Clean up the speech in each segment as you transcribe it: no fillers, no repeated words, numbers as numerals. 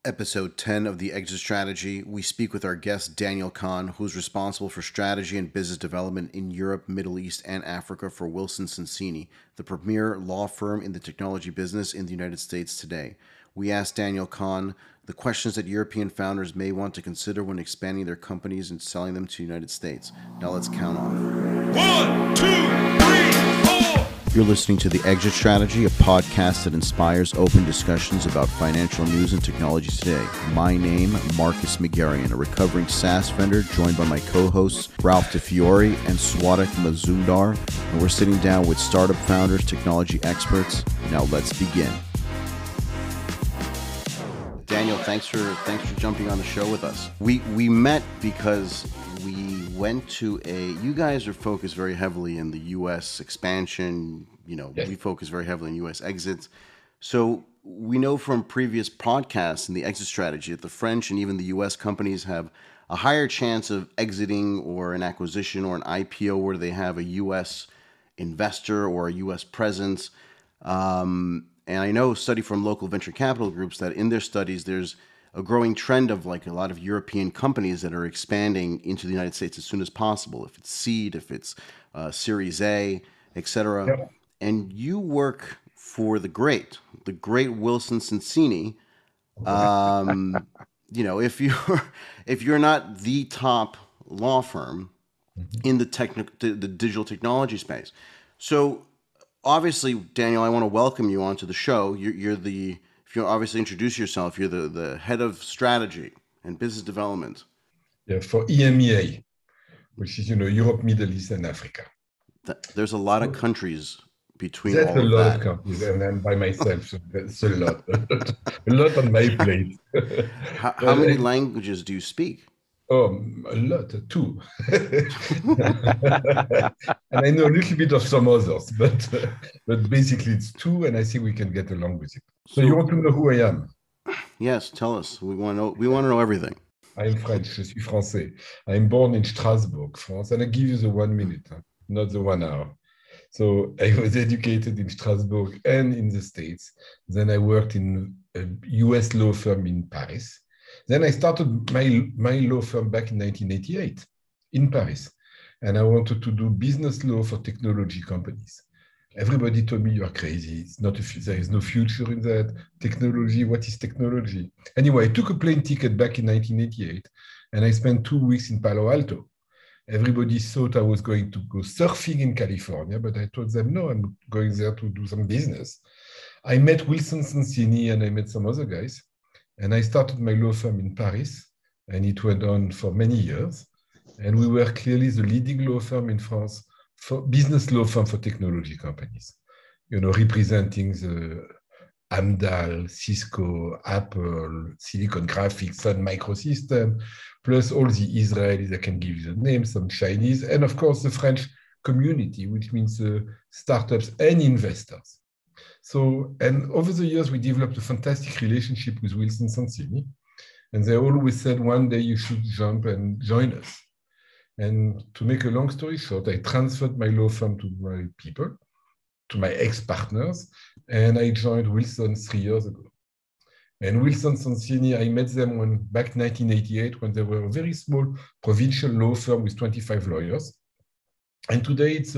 Episode 10 of the Exit Strategy. We speak with our guest, Daniel Kahn, who's responsible for strategy and business development in Europe, Middle East, and Africa for Wilson Sonsini, the premier law firm in the technology business in the United States today. We asked Daniel Kahn the questions that European founders may want to consider when expanding their companies and selling them to the United States. Now let's count off. 1, 2, 3, 4. You're listening to The Exit Strategy, a podcast that inspires open discussions about financial news and technology today. My name, Marcus Megarian, a recovering SaaS vendor, joined by my co-hosts Ralph DeFiore and Swatik Mazumdar, and we're sitting down with startup founders, technology experts. Now let's begin. Daniel, thanks for jumping on the show with us. We met because we went to you guys are focused very heavily in the U.S. expansion. Yes. We focus very heavily in U.S. exits. So we know from previous podcasts in the exit strategy that the French and even the U.S. companies have a higher chance of exiting or an acquisition or an IPO where they have a U.S. investor or a U.S. presence. And I know study from local venture capital groups that in their studies, there's a growing trend of like a lot of European companies that are expanding into the United States as soon as possible. If it's seed, if it's Series A, etc. Yep. And you work for the great Wilson Sonsini. If you're not the top law firm in the digital technology space, so. Obviously, Daniel, I want to welcome you onto the show. If you obviously introduce yourself, you're the head of strategy and business development. Yeah, for EMEA, which is Europe, Middle East, and Africa. There's a lot of countries between all of that. That's a lot of countries, and I'm by myself, so that's a lot. A lot on my plate. How many languages do you speak? Oh, a lot, 2. And I know a little bit of some others, but basically it's 2, and I think we can get along with it. So you want to know who I am? Yes, tell us. We want to know everything. I'm French. Je suis français. I'm born in Strasbourg, France, and I give you the 1 minute, not the 1 hour. So I was educated in Strasbourg and in the States. Then I worked in a US law firm in Paris. Then I started my law firm back in 1988 in Paris. And I wanted to do business law for technology companies. Everybody told me, you are crazy. There is no future in that. Technology, what is technology? Anyway, I took a plane ticket back in 1988 and I spent 2 weeks in Palo Alto. Everybody thought I was going to go surfing in California, but I told them, no, I'm going there to do some business. I met Wilson Sonsini and I met some other guys. And I started my law firm in Paris, and it went on for many years. And we were clearly the leading law firm in France for business law firm for technology companies, representing the Amdahl, Cisco, Apple, Silicon Graphics, Sun Microsystems, plus all the Israelis, I can give you the names, some Chinese, and of course the French community, which means startups and investors. So, and over the years, we developed a fantastic relationship with Wilson Sonsini. And they always said, one day you should jump and join us. And to make a long story short, I transferred my law firm to my people, to my ex-partners, and I joined Wilson 3 years ago. And Wilson Sonsini, I met them back in 1988 when they were a very small provincial law firm with 25 lawyers. And today it's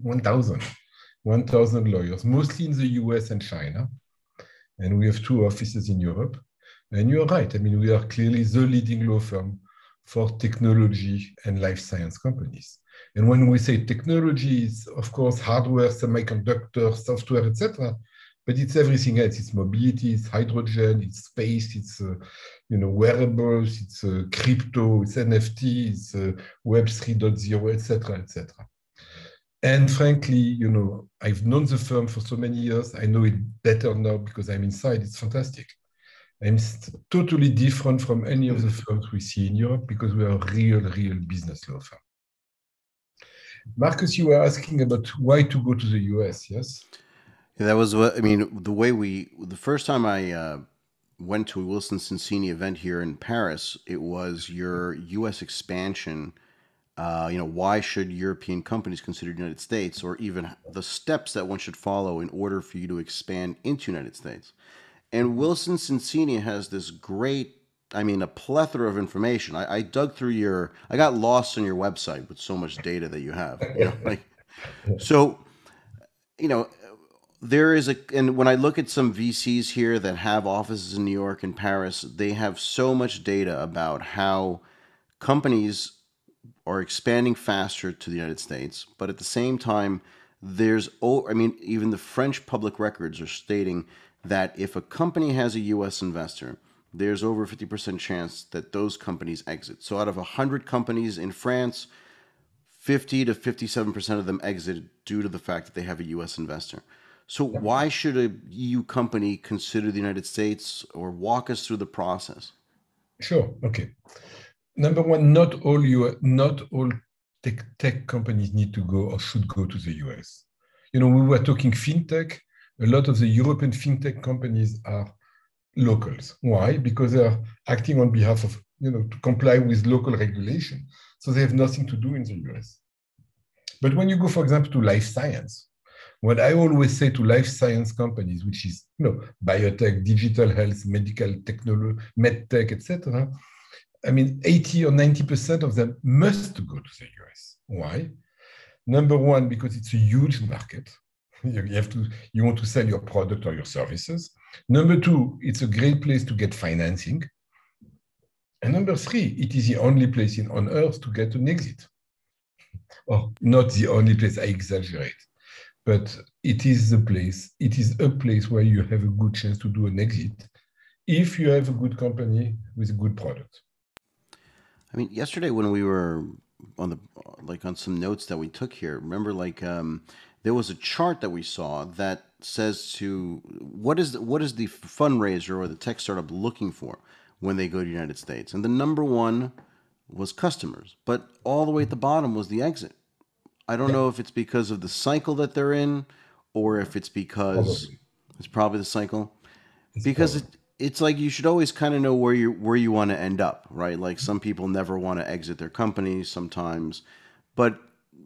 1,000 lawyers, mostly in the US and China. And we have 2 offices in Europe. And you're right. I mean, we are clearly the leading law firm for technology and life science companies. And when we say technology, it's, of course, hardware, semiconductor, software, etc. But it's everything else. It's mobility, it's hydrogen, it's space, it's wearables, it's crypto, it's NFT, it's Web 3.0, etc., etc. And frankly, I've known the firm for so many years. I know it better now because I'm inside. It's fantastic. I'm totally different from any of the firms we see in Europe because we are a real business law firm. Marcus, you were asking about why to go to the US, yes? Yeah, that was what, the first time I went to a Wilson Sonsini event here in Paris, it was your US expansion. Why should European companies consider the United States, or even the steps that one should follow in order for you to expand into the United States? And Wilson Sonsini has this great, I mean, a plethora of information. I dug through I got lost on your website with so much data that you have. So, you know, and when I look at some VCs here that have offices in New York and Paris, they have so much data about how companies are expanding faster to the United States, but at the same time, even the French public records are stating that if a company has a U.S. investor, there's over a 50% chance that those companies exit. So out of 100 companies in France, 50 to 57% of them exit due to the fact that they have a U.S. investor. So why should a EU company consider the United States, or walk us through the process? Sure. Okay. Number one, not all tech companies need to go or should go to the US. We were talking fintech. A lot of the European fintech companies are locals. Why? Because they are acting on behalf of, to comply with local regulation. So they have nothing to do in the US. But when you go, for example, to life science, what I always say to life science companies, which is, biotech, digital health, medical technology, medtech, etc., 80 or 90% of them must go to the US. Why? Number one, because it's a huge market. You want to sell your product or your services. Number two, it's a great place to get financing. And number three, it is the only place on earth to get an exit. Or not the only place, I exaggerate. But it is a place where you have a good chance to do an exit if you have a good company with a good product. Yesterday when we were on some notes that we took here, remember, there was a chart that we saw that says what is the fundraiser or the tech startup looking for when they go to the United States, and the number one was customers, but all the way at the bottom was the exit. I don't know if it's because of the cycle that they're in, or if it's because it's probably the cycle. Because it's like you should always kind of know where you want to end up, right? Like some people never want to exit their company sometimes, but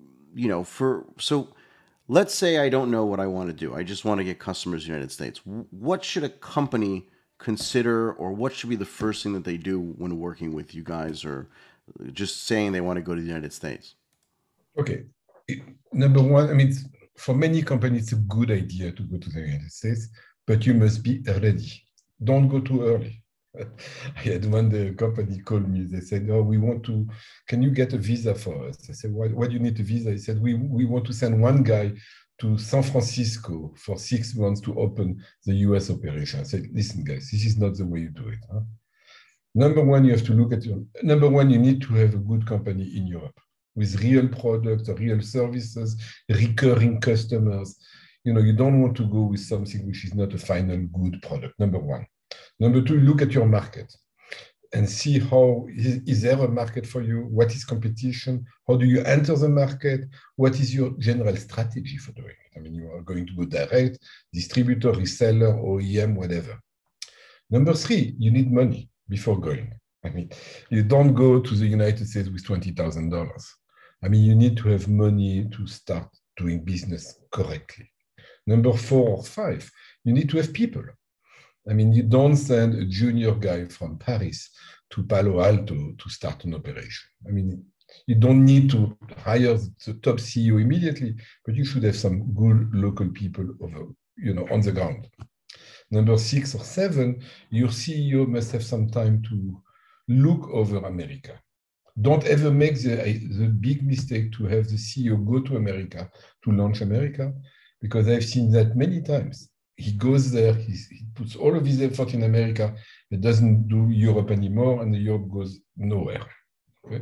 so let's say I don't know what I want to do. I just want to get customers in the United States. What should a company consider, or what should be the first thing that they do when working with you guys, or just saying they want to go to the United States? Okay. Number one, for many companies, it's a good idea to go to the United States, but you must be ready. Don't go too early. I had one company called me. They said, "Oh, can you get a visa for us?" I said, "Why do you need a visa?" He said, "We want to send one guy to San Francisco for 6 months to open the US operation." I said, "Listen, guys, this is not the way you do it. Huh? Number one, you need to have a good company in Europe with real products, real services, recurring customers. You don't want to go with something which is not a final good product, number one. Number two, look at your market and see is there a market for you? What is competition? How do you enter the market? What is your general strategy for doing it? You are going to go direct, distributor, reseller, OEM, whatever. Number three, you need money before going. You don't go to the United States with $20,000. You need to have money to start doing business correctly. Number 4 or 5, you need to have people. You don't send a junior guy from Paris to Palo Alto to start an operation. You don't need to hire the top CEO immediately, but you should have some good local people on the ground. Number 6 or 7, your CEO must have some time to look over America. Don't ever make the big mistake to have the CEO go to America to launch America, because I've seen that many times. He goes there, he puts all of his effort in America, he doesn't do Europe anymore, and Europe goes nowhere. Okay?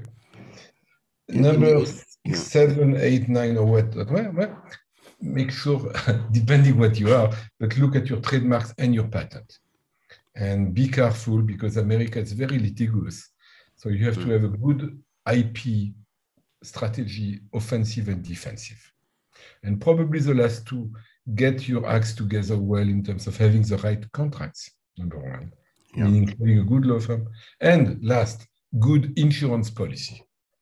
Number 7, 8, 9, or what? Make sure, depending what you are, but look at your trademarks and your patent. And be careful, because America is very litigious. So you have to have a good IP strategy, offensive and defensive. And probably the last two, get your acts together well in terms of having the right contracts, number one, meaning having a good law firm. And last, good insurance policy.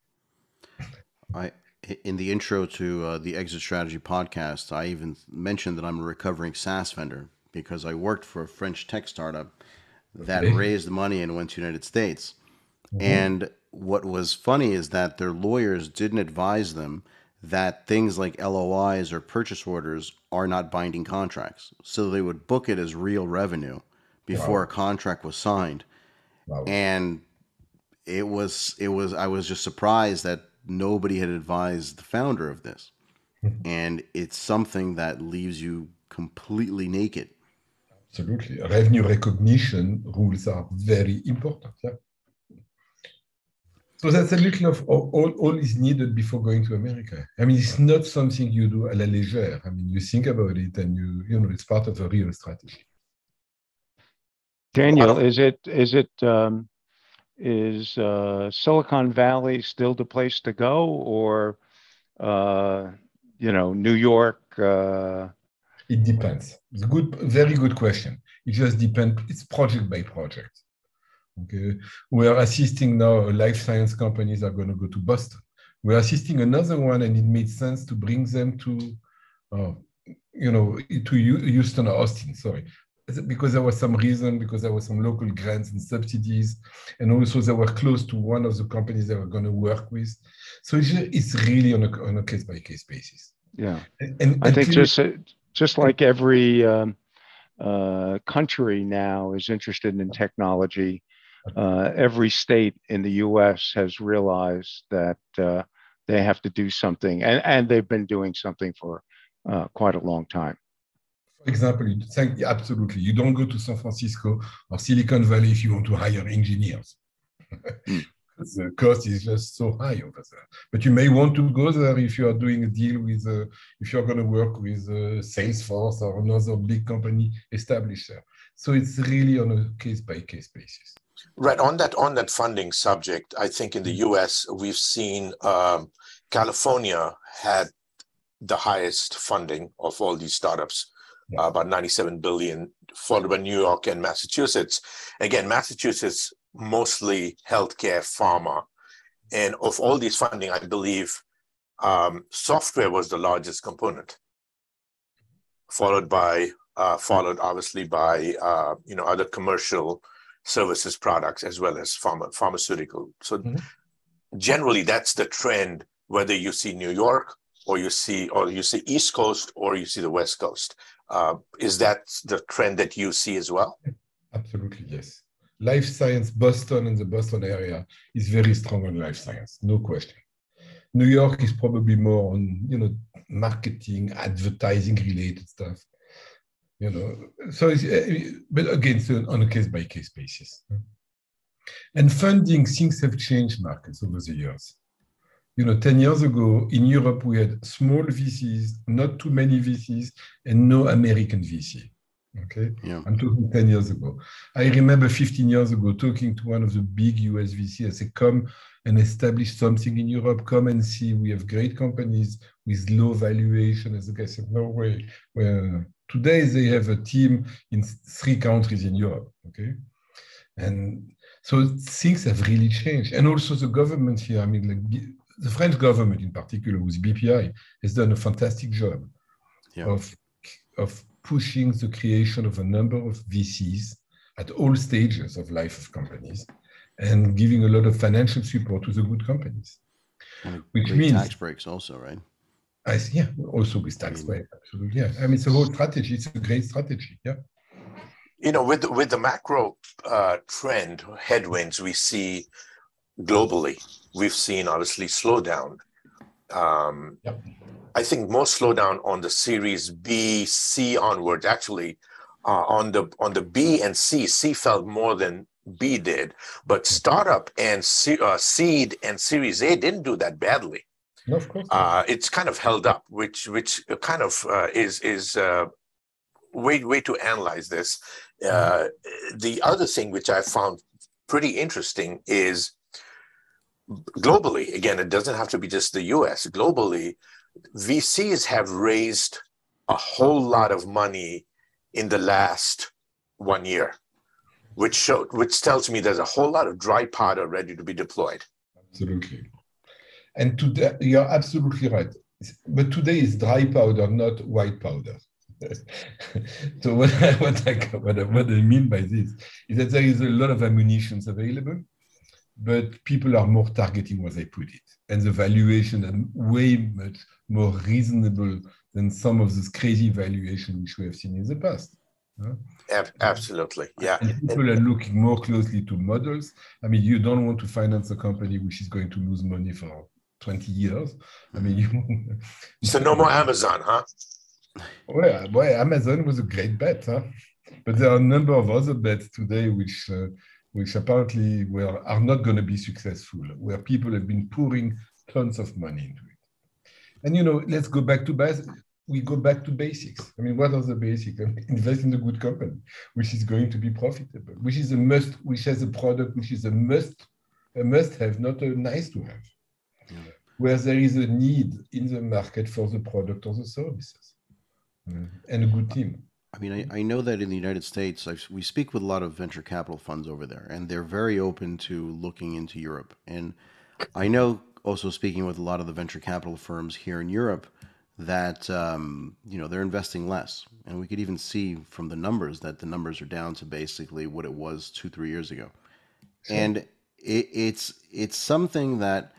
In the intro to the Exit Strategy podcast, I even mentioned that I'm a recovering SaaS vendor because I worked for a French tech startup that raised money and went to the United States. And what was funny is that their lawyers didn't advise them that things like LOIs or purchase orders are not binding contracts. So they would book it as real revenue before a contract was signed. And I was just surprised that nobody had advised the founder of this. And it's something that leaves you completely naked. Absolutely. Revenue recognition rules are very important. Yeah. So that's a little of all is needed before going to America. I mean, it's not something you do à la légère. I mean, you think about it and you know, it's part of a real strategy. Daniel, is Silicon Valley still the place to go, or New York? It depends. It's very good question. It just depends. It's project by project. Okay, we are assisting now. Life science companies are going to go to Boston. We're assisting another one, and it made sense to bring them to, to Houston or Austin. Sorry, because there was some reason, because there were some local grants and subsidies, and also they were close to one of the companies they were going to work with. So it's really on a case by case basis. Yeah, and I think just like every country now is interested in technology. Every state in the U.S. has realized that they have to do something, and they've been doing something for quite a long time. For example, absolutely. You don't go to San Francisco or Silicon Valley if you want to hire engineers. The cost is just so high over there. But you may want to go there if you are doing a deal with, if you're going to work with Salesforce or another big company established there. So it's really on a case-by-case basis. Right. On that funding subject, I think in the US, we've seen California had the highest funding of all these startups, about 97 billion, followed by New York and Massachusetts. Again, Massachusetts, mostly healthcare, pharma. And of all these funding, I believe software was the largest component, followed obviously by other commercial services products as well as pharmaceutical. So generally that's the trend, whether you see New York or you see East Coast or you see the West Coast. Is that the trend that you see as well? Absolutely, yes. Life science, Boston and the Boston area is very strong on life science, no question. New York is probably more on, marketing, advertising related stuff. So but again, so on a case-by-case basis. And funding, things have changed, Marcus, over the years. 10 years ago, in Europe, we had small VCs, not too many VCs, and no American VC. Okay, I'm talking 10 years ago. I remember 15 years ago talking to one of the big US VC. I said, come and establish something in Europe. Come and see. We have great companies with low valuation. As the guy said, no way. Well, today they have a team in 3 countries in Europe. Okay, and so things have really changed. And also the government here. I mean, like the French government in particular, with BPI, has done a fantastic job of pushing the creation of a number of VCs at all stages of life of companies and giving a lot of financial support to the good companies. Which means tax breaks also, right? Also with tax breaks, absolutely. Yeah, I mean, it's a whole strategy. It's a great strategy, yeah. With the macro trend headwinds we see globally, we've seen obviously slowdown. I think more slowdown on the Series B, C onwards. Actually, on the B and C felt more than B did. But startup and seed and Series A didn't do that badly. No, of course not. It's kind of held up, which kind of is way to analyze this. The other thing which I found pretty interesting is globally. Again, it doesn't have to be just the US. Globally, VCs have raised a whole lot of money in the last 1 year, which tells me there's a whole lot of dry powder ready to be deployed. Absolutely. And today, you're absolutely right. But today is dry powder, not white powder. So what I mean by this is that there is a lot of ammunition available, but people are more targeting where they put it. And the valuation are way much more reasonable than some of this crazy valuation which we have seen in the past. Absolutely, yeah. And people are looking more closely to models. I mean, you don't want to finance a company which is going to lose money for 20 years. I mean, So no more Amazon, huh? Well, Amazon was a great bet, huh? But there are a number of other bets today which apparently are not going to be successful, where people have been pouring tons of money into it. And let's go back to basics. We go back to basics. I mean, what are the basics? I mean, invest in a good company, which is going to be profitable, which is a must, which has a product which is a must-have, not a nice-to-have. Yeah. Where there is a need in the market for the product or the services, and a good team. I mean, I know that in the United States, we speak with a lot of venture capital funds over there, and they're very open to looking into Europe. And I know also speaking with a lot of the venture capital firms here in Europe that, they're investing less. And we could even see from the numbers that the numbers are down to basically what it was 2-3 years ago. Sure. And it's something that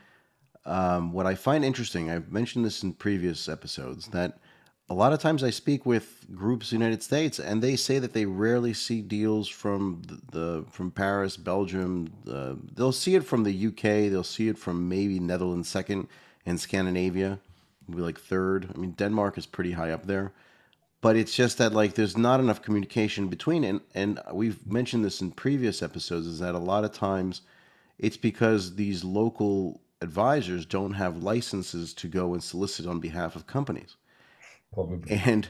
what I find interesting, I've mentioned this in previous episodes, that a lot of times I speak with groups in the United States, and they say that they rarely see deals from from Paris, Belgium. They'll see it from the UK. They'll see it from maybe Netherlands second, and Scandinavia will be like third. I mean, Denmark is pretty high up there, but it's just that there's not enough communication between. And we've mentioned this in previous episodes, is that a lot of times it's because these local advisors don't have licenses to go and solicit on behalf of companies. Probably. And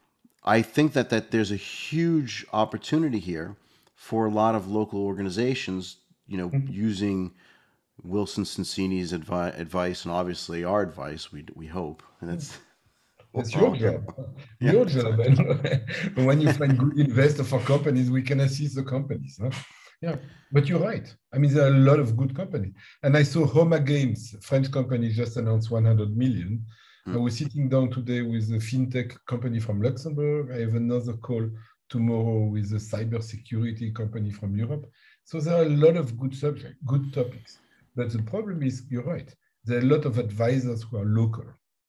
I think that there's a huge opportunity here for a lot of local organizations, using Wilson Sonsini's advice, and obviously our advice, we hope. And that's your job. Yeah. Your job. But when you find good investors for companies, we can assist the companies. Huh? Yeah, but you're right. I mean, there are a lot of good companies. And I saw Homa Games, French company, just announced 100 million. I was sitting down today with a fintech company from Luxembourg. I have another call tomorrow with a cybersecurity company from Europe. So there are a lot of good subjects, good topics. But the problem is, you're right. There are a lot of advisors who are local.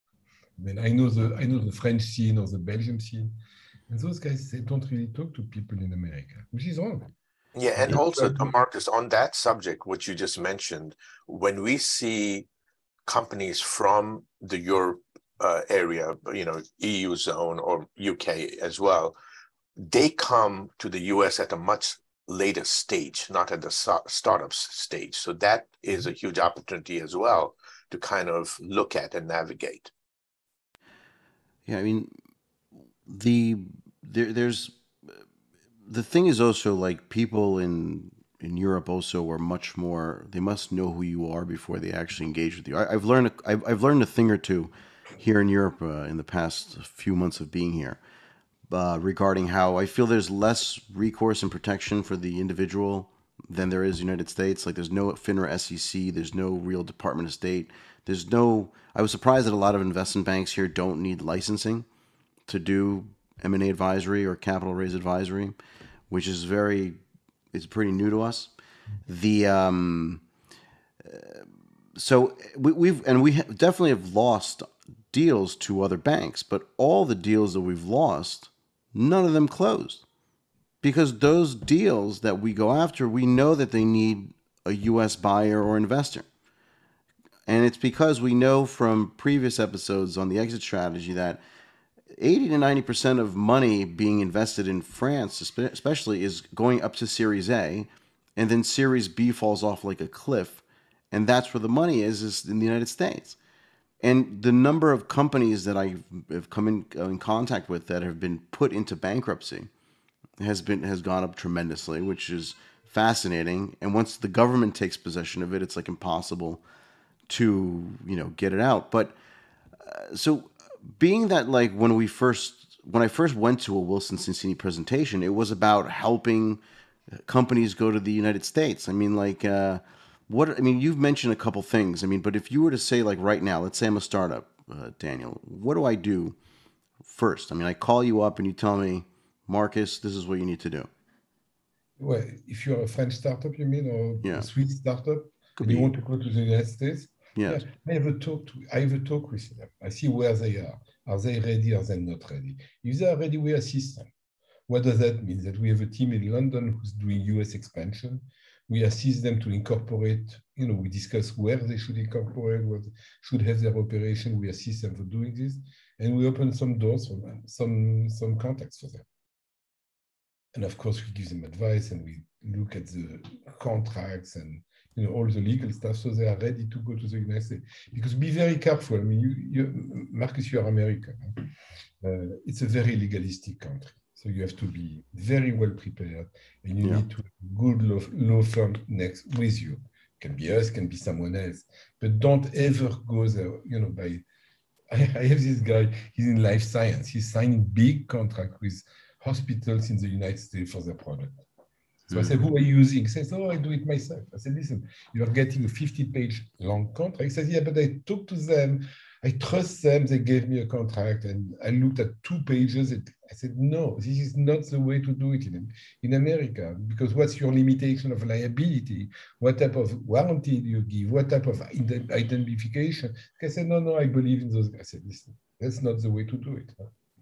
I mean, I know the French scene or the Belgian scene, and those guys, they don't really talk to people in America, which is wrong. Yeah, and also, Marcus, on that subject, which you just mentioned, when we see companies from the Europe area, EU zone or UK as well, they come to the US at a much later stage, not at the startups stage. So that is a huge opportunity as well to kind of look at and navigate. Yeah, I mean, there's the thing is also people in Europe also are much more. They must know who you are before they actually engage with you. I've learned a thing or two here in Europe in the past few months of being here regarding how I feel there's less recourse and protection for the individual than there is in the United States. There's no FINRA SEC. There's no real Department of State. I was surprised that a lot of investment banks here don't need licensing to do M&A advisory or capital raise advisory, which is it's pretty new to us. So we definitely have lost deals to other banks, but all the deals that we've lost, none of them closed, because those deals that we go after, we know that they need a U.S. buyer or investor. And it's because we know from previous episodes on the exit strategy that 80 to 90% of money being invested in France, especially, is going up to Series A, and then Series B falls off like a cliff. And that's where the money is in the United States. And the number of companies that I have come in contact with that have been put into bankruptcy has gone up tremendously, which is fascinating. And once the government takes possession of it, it's impossible to get it out. But so being that when I first went to a Wilson Sonsini presentation, it was about helping companies go to the United States. I mean, you've mentioned a couple things. I mean, but if you were to say right now, let's say I'm a startup, Daniel, what do I do first? I mean, I call you up and you tell me, Marcus, this is what you need to do. Well, if you're a French startup, you mean, or Yeah. a Swiss startup, Could and be. you want to go to the United States, Yes. yeah, I have a talk with them. I see where they are. Are they ready? Are they not ready? If they are ready, we assist them. What does that mean? That we have a team in London who's doing US expansion. We assist them to incorporate, we discuss where they should incorporate, what should have their operation. We assist them for doing this. And we open some doors for them, some contacts for them. And of course, we give them advice and we look at the contracts and all the legal stuff, so they are ready to go to the United States. Because be very careful. I mean, Marcus, you are American. It's a very legalistic country. So you have to be very well prepared, and you need to have a good law firm next with you. Can be us, can be someone else, but don't ever go there. I have this guy. He's in life science. He's signing big contract with hospitals in the United States for their product. So I said, who are you using? He says, oh, I do it myself. I said, listen, you're getting a 50-page long contract. He says, yeah, but I talked to them. I trust them. They gave me a contract. And I looked at 2 pages. I said, no, this is not the way to do it in America. Because what's your limitation of liability? What type of warranty do you give? What type of identification? I said, no, I believe in those. I said, listen, that's not the way to do it.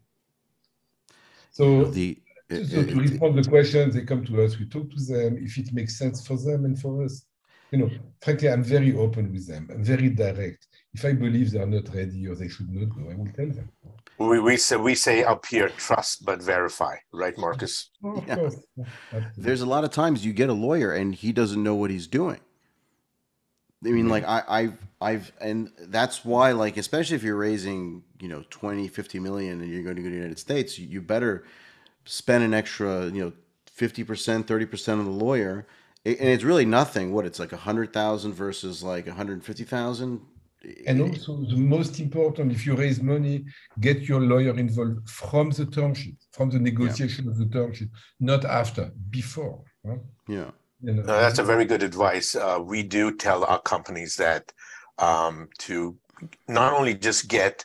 So, so to respond to the questions, they come to us, we talk to them, if it makes sense for them and for us. Frankly, I'm very open with them. I'm very direct. If I believe they are not ready or they should not go, I will tell them. We say up here, trust but verify, right, Marcus? Oh, of course. There's a lot of times you get a lawyer and he doesn't know what he's doing. I mean, like I've, and that's why, like, especially if you're raising, 20, 50 million and you're going to go to the United States, you better spend an extra, 50%, 30% of the lawyer. And it's really nothing. What, it's like 100,000 versus like 150,000. And also the most important, if you raise money, get your lawyer involved from the term sheet, from the negotiation of the term sheet, not after, before. Huh? Yeah. No, that's a very good advice. We do tell our companies that to not only just get,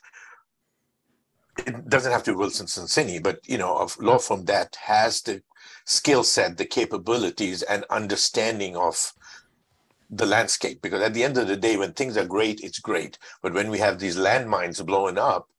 it doesn't have to be Wilson Sonsini, but a law firm that has the skill set, the capabilities, and understanding of the landscape. Because at the end of the day, when things are great, it's great. But when we have these landmines blowing up,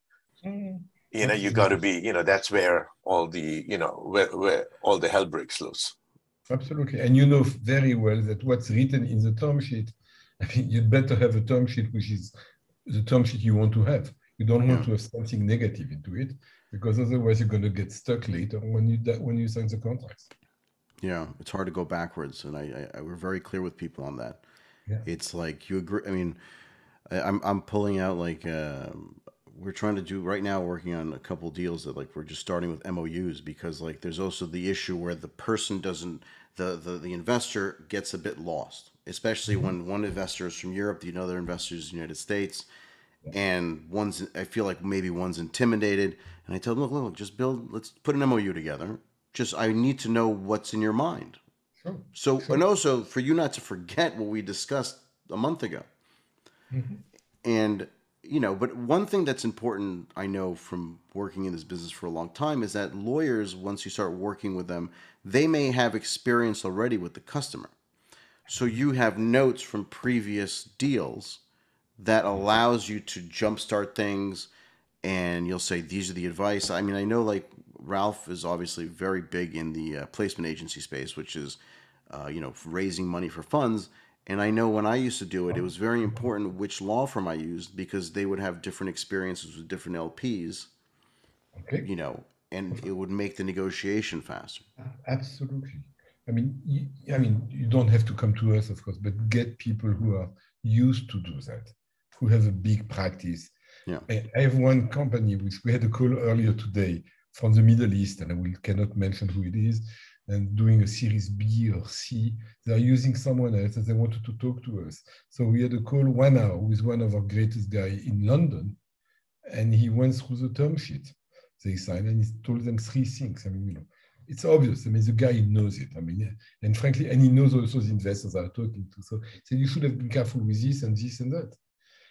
you got to be, that's where all the, where all the hell breaks loose. Absolutely. And you know very well that what's written in the term sheet, I mean, you'd better have a term sheet which is the term sheet you want to have. You don't want to have something negative into it, because otherwise you're going to get stuck later when you sign the contracts. Yeah, it's hard to go backwards, and I we're very clear with people on that. Yeah. It's like you agree. I mean, I'm pulling out like we're trying to do right now, working on a couple deals that like we're just starting with MOUs, because like there's also the issue where the person doesn't, the investor gets a bit lost, especially when one investor is from Europe, the other investor is in the United States, and I feel like maybe one's intimidated, and I tell them, look, just let's put an MOU together. I need to know what's in your mind. Sure. So, and also for you not to forget what we discussed a month ago. Mm-hmm. And, but one thing that's important, I know from working in this business for a long time, is that lawyers, once you start working with them, they may have experience already with the customer. So you have notes from previous deals that allows you to jumpstart things, and you'll say, these are the advice. I mean, I know like Ralph is obviously very big in the placement agency space, which is, raising money for funds. And I know when I used to do it, it was very important which law firm I used, because they would have different experiences with different LPs, and it would make the negotiation faster. Absolutely. I mean, you don't have to come to us, of course, but get people who are used to do that, who have a big practice. Yeah. I have one company which we had a call earlier today from the Middle East, and I cannot mention who it is, and doing a Series B or C. They're using someone else and they wanted to talk to us. So we had a call 1 hour with one of our greatest guys in London, and he went through the term sheet they signed, and he told them 3 things. I mean, it's obvious. I mean, the guy knows it. I mean, and frankly, and he knows also the investors are talking to. So he said, you should have been careful with this and this and that.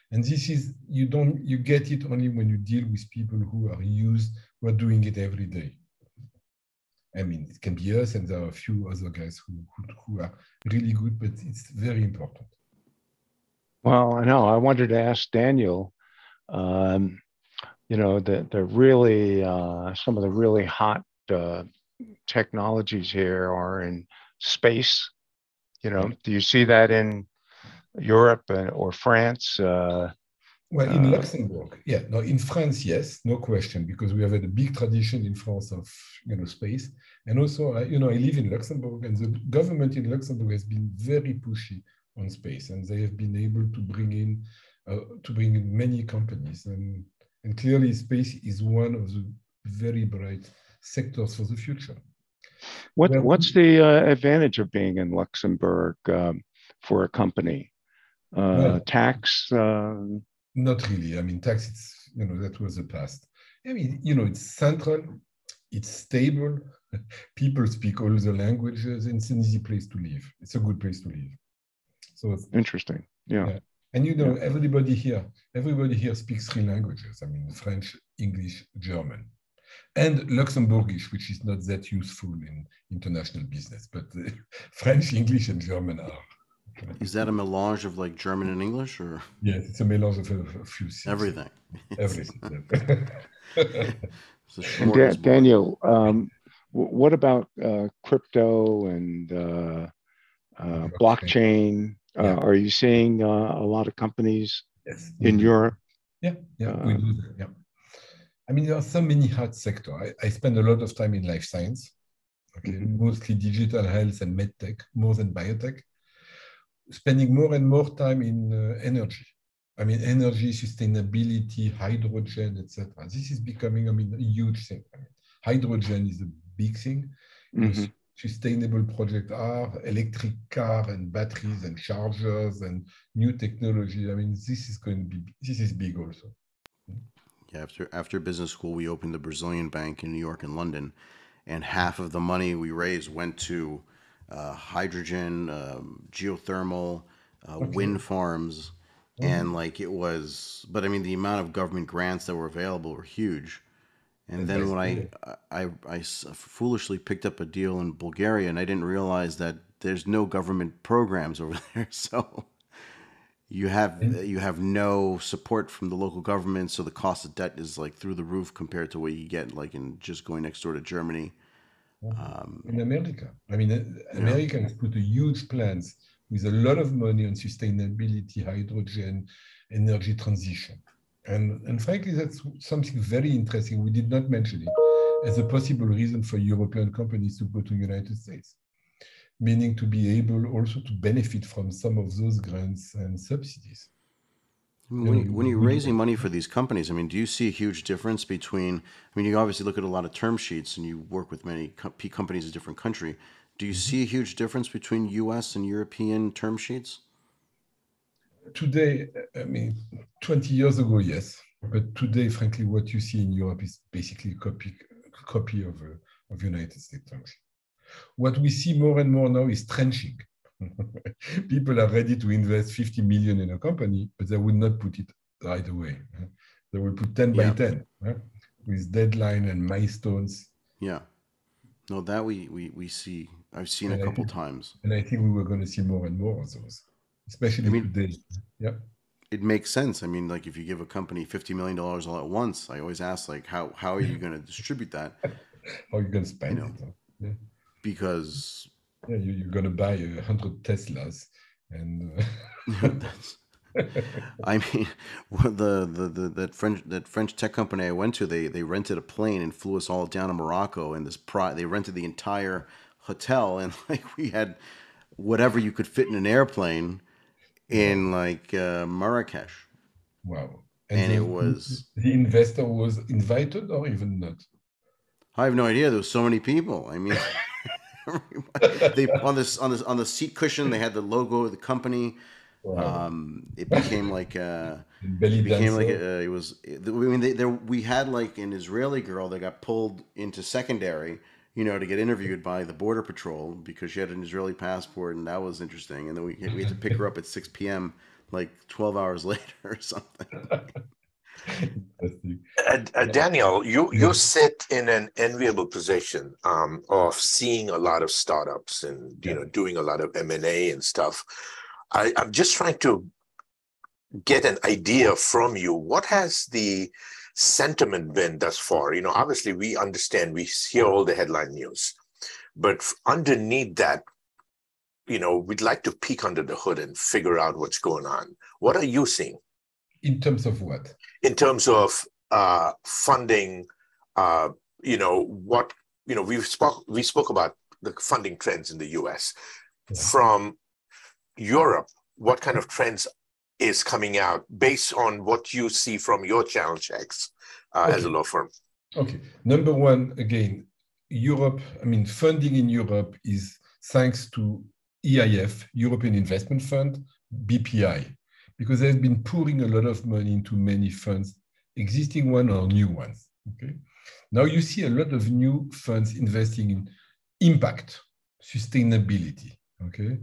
And this is, you get it only when you deal with people who are doing it every day. I mean, it can be us, and there are a few other guys who are really good, but it's very important. Well, I know. I wanted to ask Daniel, um, the really, some of the really hot technologies here are in space. Do you see that in Europe or France? Well, in Luxembourg, yeah. No, in France, yes, no question, because we have had a big tradition in France of space, and also I live in Luxembourg, and the government in Luxembourg has been very pushy on space, and they have been able to bring in many companies, and clearly space is one of the very bright sectors for the future. What's the advantage of being in Luxembourg for a company? Tax? Not really. I mean, tax, that was the past. I mean, it's central, it's stable, people speak all the languages, and it's an easy place to live. It's a good place to live. So it's interesting. Yeah. And everybody here speaks 3 languages. I mean, French, English, German, and Luxembourgish, which is not that useful in international business, but French, English, and German are. Is that a melange of like German and English, or? Yes, it's a melange of a few things. Everything. Everything. And Daniel, what about crypto and blockchain? Are you seeing a lot of companies in Europe? Yeah, we do that. Yeah. I mean, there are so many hot sectors. I spend a lot of time in life science, mostly digital health and medtech, more than biotech. Spending more and more time in energy. I mean, energy, sustainability, hydrogen, etc. This is becoming, a huge thing. Hydrogen is a big thing. Sustainable projects are electric car and batteries and chargers and new technology. I mean, this is big also. Yeah, after business school, we opened the Brazilian bank in New York and London, and half of the money we raised went to hydrogen, geothermal, wind farms, and but I mean, the amount of government grants that were available were huge. And then when I foolishly picked up a deal in Bulgaria, and I didn't realize that there's no government programs over there, so you have no support from the local government, so the cost of debt is like through the roof compared to what you get like in just going next door to Germany. In America, I mean, America has put a huge plans with a lot of money on sustainability, hydrogen, energy transition. And frankly, that's something very interesting. We did not mention it as a possible reason for European companies to go to the United States, meaning to be able also to benefit from some of those grants and subsidies. When you're raising money for these companies, I mean, do you see a huge difference between, I mean, you obviously look at a lot of term sheets and you work with many companies in different countries. Do you see a huge difference between US and European term sheets? Today, I mean, 20 years ago, yes. But today, frankly, what you see in Europe is basically a copy of United States term sheet. What we see more and more now is trenching. People are ready to invest 50 million in a company, but they will not put it right away. They will put 10 by 10 with deadline and milestones. Yeah. No, that we see. I've seen a couple times. And I think we were going to see more and more of those, especially today. Yeah. It makes sense. I mean, like if you give a company $50 million all at once, I always ask, like, how are you going to distribute that? How are you going to spend it? Yeah. Because you're going to buy 100 Teslas, and I mean, that French tech company I went to, they rented a plane and flew us all down to Morocco, and they rented the entire hotel, and like we had whatever you could fit in an airplane in like Marrakesh. Wow! And it was the investor was invited or even not? I have no idea. There was so many people. I mean, they on the seat cushion they had the logo of the company. Wow. It became like we had like an Israeli girl that got pulled into secondary, to get interviewed by the border patrol because she had an Israeli passport, and that was interesting. And then we had to pick her up at 6 p.m. like 12 hours later or something. Daniel, you sit in an enviable position of seeing a lot of startups and doing a lot of M&A and stuff. I'm just trying to get an idea from you. What has the sentiment been thus far? Obviously we understand, we hear all the headline news, but underneath that, we'd like to peek under the hood and figure out what's going on. What are you seeing? In terms of what? In terms of funding, we spoke about the funding trends in the US. Yeah. From Europe, what kind of trends is coming out based on what you see from your channel checks as a law firm? Okay. Number one, again, Europe, funding in Europe is thanks to EIF, European Investment Fund, BPI, because they've been pouring a lot of money into many funds, existing ones or new ones. Okay. Now you see a lot of new funds investing in impact, sustainability. Okay.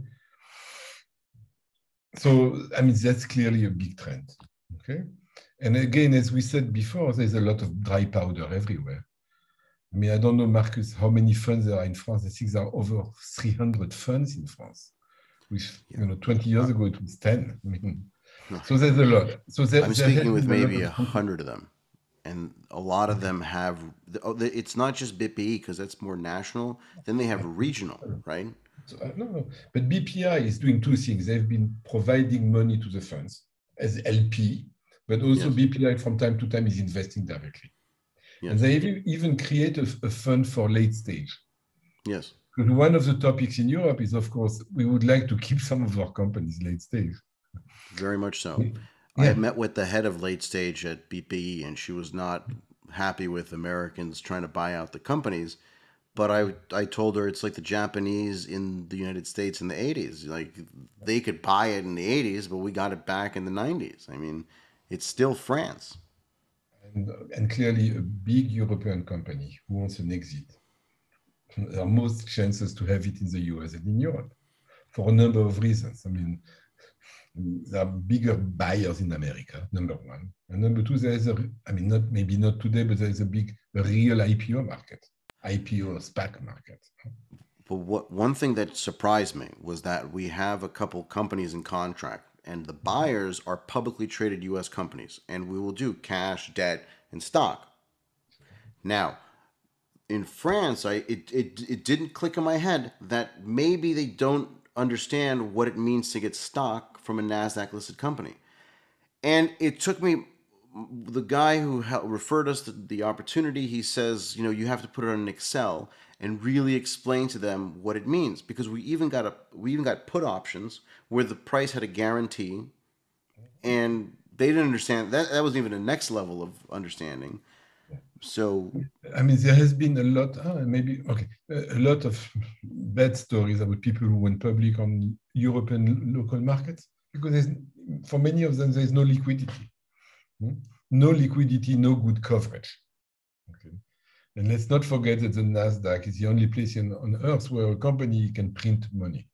So, that's clearly a big trend. Okay. And again, as we said before, there's a lot of dry powder everywhere. I don't know, Marcus, how many funds there are in France. I think there are over 300 funds in France, which, 20 years ago, it was 10. So there's a lot. So I'm speaking with maybe 100 of them. And a lot of them have, it's not just BPI because that's more national. Then they have regional, right? So, no. But BPI is doing two things. They've been providing money to the funds as LP, but also BPI from time to time is investing directly. Yes. And they even create a fund for late stage. Yes. Because one of the topics in Europe is, of course, we would like to keep some of our companies late stage. Very much so. Yeah. I met with the head of late stage at BPI, and she was not happy with Americans trying to buy out the companies. But I told her it's like the Japanese in the United States in the 80s. Like, they could buy it in the 80s, but we got it back in the 90s. It's still France. And clearly a big European company who wants an exit. There are most chances to have it in the US than in Europe for a number of reasons. There are bigger buyers in America, number one. And number two, there is maybe not today, but there is a real IPO market, IPO SPAC market. But one thing that surprised me was that we have a couple companies in contract, and the buyers are publicly traded U.S. companies, and we will do cash, debt, and stock. Now, in France, it didn't click in my head that maybe they don't understand what it means to get stock from a NASDAQ-listed company. And it took me, the guy who referred us to the opportunity, he says, you have to put it on an Excel and really explain to them what it means, because we even got put options where the price had a guarantee, and they didn't understand that. That wasn't even the next level of understanding. So there has been a lot, a lot of bad stories about people who went public on European local markets, because for many of them there is no liquidity, no good coverage. Okay. And let's not forget that the NASDAQ is the only place on earth where a company can print money.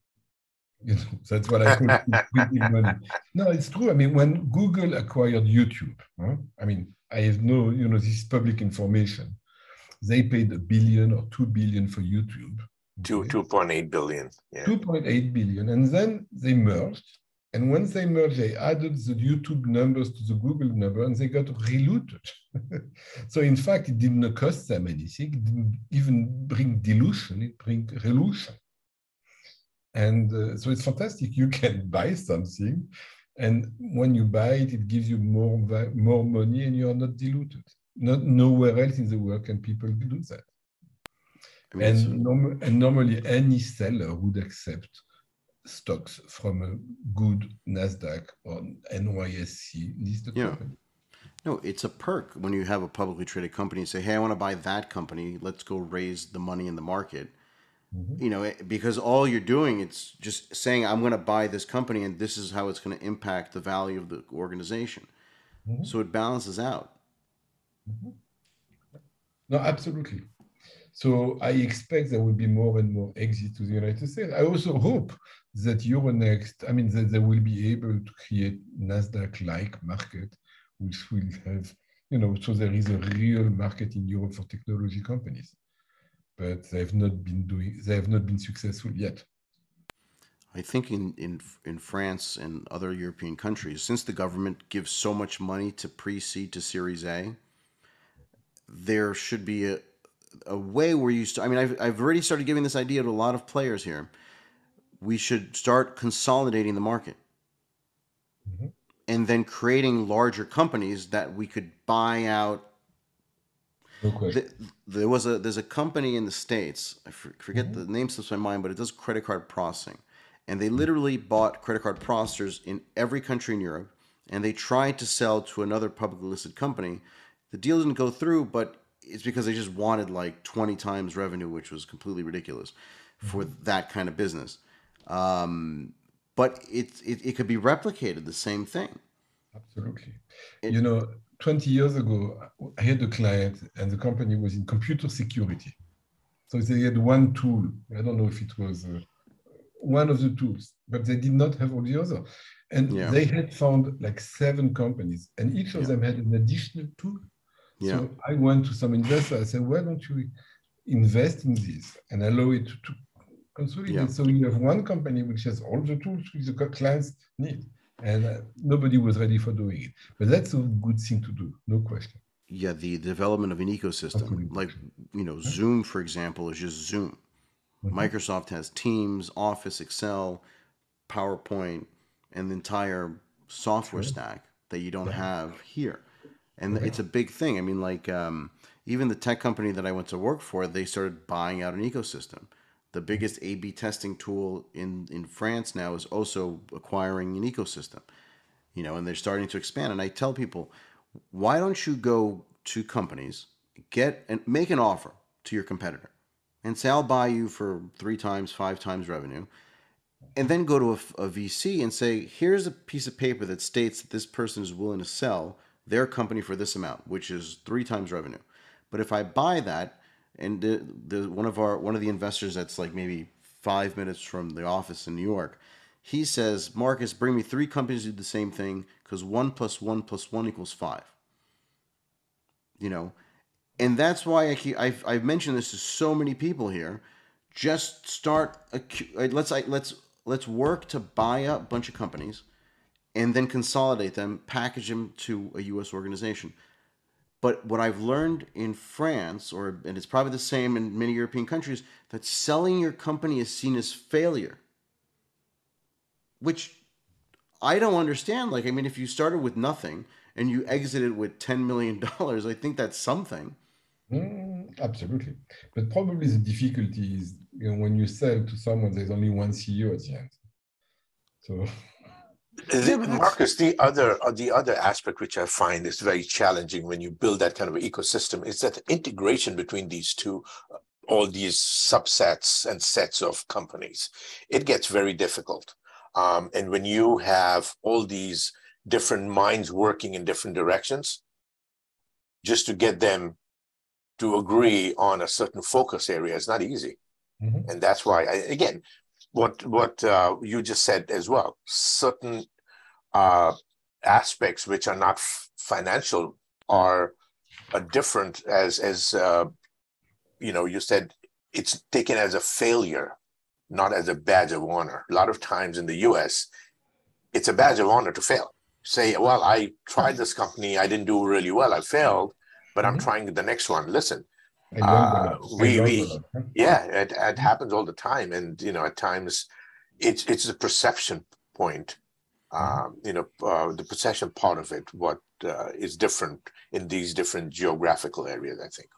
That's what I call printing money. No, it's true. When Google acquired YouTube, I have no, this is public information. They paid $1 billion or $2 billion for YouTube. Okay? 2.8 billion. Yeah. 2.8 billion. And then they merged. And once they merged, they added the YouTube numbers to the Google number, and they got reluted. So in fact, it didn't cost them anything. It didn't even bring dilution. It bring relution. And so it's fantastic. You can buy something, and when you buy it, it gives you more money, and you are not diluted. Nowhere else in the world can people do that. And normally, any seller would accept stocks from a good NASDAQ or NYSE listed company. No, it's a perk when you have a publicly traded company and say, hey, I want to buy that company. Let's go raise the money in the market. Mm-hmm. Because all you're doing, it's just saying, I'm going to buy this company and this is how it's going to impact the value of the organization. Mm-hmm. So it balances out. Mm-hmm. No, absolutely. So I expect there will be more and more exit to the United States. I also hope that Euronext, I mean, that they will be able to create Nasdaq-like market, which will have, so there is a real market in Europe for technology companies, but they have not been successful yet. I think in France and other European countries, since the government gives so much money to pre-seed to Series A, there should be a way where you start. I mean, I've already started giving this idea to a lot of players here. We should start consolidating the market, and then creating larger companies that we could buy out. No question. There's a company in the States. I forget the name slips my mind, but it does credit card processing. And they literally bought credit card processors in every country in Europe, and they tried to sell to another publicly listed company. The deal didn't go through, but it's because they just wanted like 20 times revenue, which was completely ridiculous for that kind of business. But it could be replicated, the same thing. Absolutely. 20 years ago, I had a client, and the company was in computer security. So they had one tool. I don't know if it was one of the tools, but they did not have all the other. And they had found like 7 companies, and each of them had an additional tool. Yeah. So I went to some investor. I said, why don't you invest in this and allow it to consolidate? Yeah. So you have one company which has all the tools which the clients need. And nobody was ready for doing it. But that's a good thing to do, no question. Yeah, the development of an ecosystem. Absolutely. Like, Zoom, for example, is just Zoom. Microsoft has Teams, Office, Excel, PowerPoint, and the entire software stack that you don't have here. And it's a big thing. I mean, like, even the tech company that I went to work for, they started buying out an ecosystem. The biggest A/B testing tool in France now is also acquiring an ecosystem, and they're starting to expand. And I tell people, why don't you go to companies, make an offer to your competitor and say, I'll buy you for 3 times, 5 times revenue. And then go to a VC and say, here's a piece of paper that states that this person is willing to sell their company for this amount, which is 3 times revenue. But if I buy that, and one of the investors that's like maybe 5 minutes from the office in New York, he says, Marcus, bring me 3 companies who do the same thing, because 1 + 1 + 1 = 5. And that's why I've mentioned this to so many people here. Just start. Let's work to buy up a bunch of companies, and then consolidate them, package them to a U.S. organization. But what I've learned in France, and it's probably the same in many European countries, that selling your company is seen as failure, which I don't understand. Like, I mean, if you started with nothing and you exited with $10 million, I think that's something. Absolutely. But probably the difficulty is, when you sell to someone, there's only one CEO at the end. So... Marcus, the other aspect which I find is very challenging when you build that kind of an ecosystem is that the integration between these two, all these subsets and sets of companies, it gets very difficult. And when you have all these different minds working in different directions, just to get them to agree on a certain focus area is not easy. And that's why, again, what you just said as well, certain aspects which are not financial are different, as you said, it's taken as a failure, not as a badge of honor. A lot of times in the US, it's a badge of honor to fail. Say, well, I tried this company, I didn't do really well, I failed, but I'm trying the next one. Listen, it happens all the time, and at times it's a perception point. The perception part of it, what is different in these different geographical areas, I think.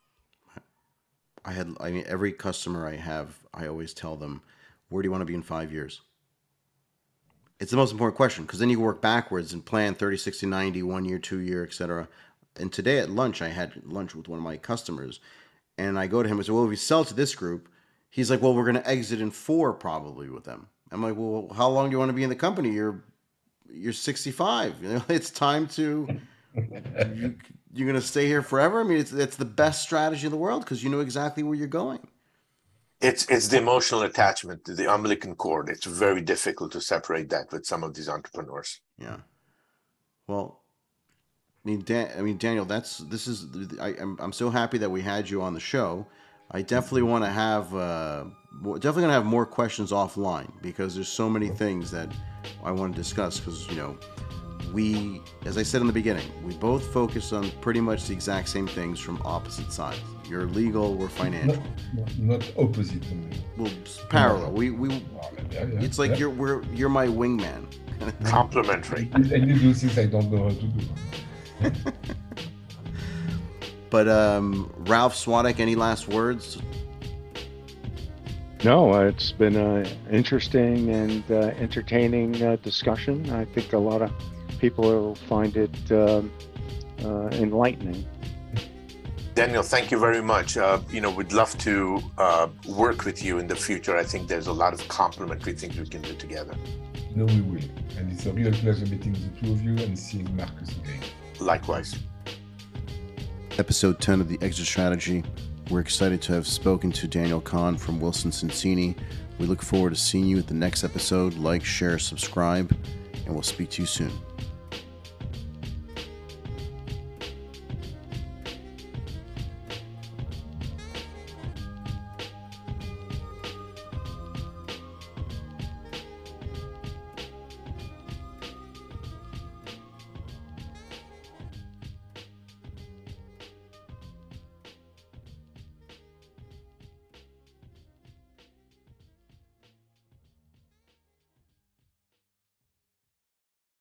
Every customer I have, I always tell them, where do you want to be in 5 years? It's the most important question, because then you work backwards and plan 30, 60, 90, 1 year, 2 year, etc. And today at lunch, I had lunch with one of my customers, and I go to him and say, well, if we sell to this group, he's like, well, we're going to exit in 4 probably with them. I'm like, well, how long do you want to be in the company? You're 65. It's time to. You're going to stay here forever. I mean, it's the best strategy in the world because you know exactly where you're going. It's the emotional attachment to the umbilical cord. It's very difficult to separate that with some of these entrepreneurs. Yeah. Well, Daniel, I'm so happy that we had you on the show. I definitely want to have definitely gonna have more questions offline, because there's so many things that I want to discuss. Because we, as I said in the beginning, we both focus on pretty much the exact same things from opposite sides. You're legal, we're financial. Not opposite. Well, parallel. It's like you're my wingman. Complementary. And you do things I don't know how to do. But Ralph Swadek, any last words? No, it's been an interesting and entertaining discussion. I think a lot of people will find it enlightening. Daniel, thank you very much. We'd love to work with you in the future. I think there's a lot of complementary things we can do together. No, we will. And it's a real pleasure meeting the two of you and seeing Marcus again. Likewise. Episode 10 of The Exit Strategy. We're excited to have spoken to Daniel Kahn from Wilson Sonsini. We look forward to seeing you at the next episode. Like, share, subscribe, and we'll speak to you soon.